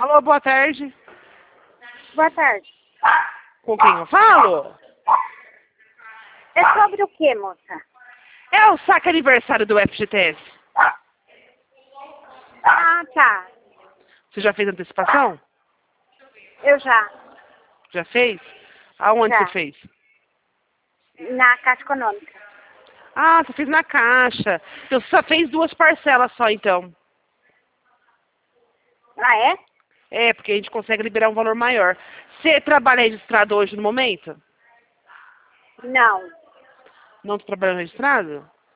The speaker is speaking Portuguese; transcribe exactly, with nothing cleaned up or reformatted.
Alô, boa tarde. Boa tarde. Com quem eu falo? É sobre o que, moça? É o saque aniversário do F G T S. Ah, tá. Você já fez antecipação? Eu já. Já fez? Aonde Já. você fez? Na Caixa Econômica. Ah, você fez na caixa. Então você só fez duas parcelas só, então. Ah, é? É, porque a gente consegue liberar um valor maior. Você trabalha registrado hoje no momento? Não. Não está trabalhando registrado?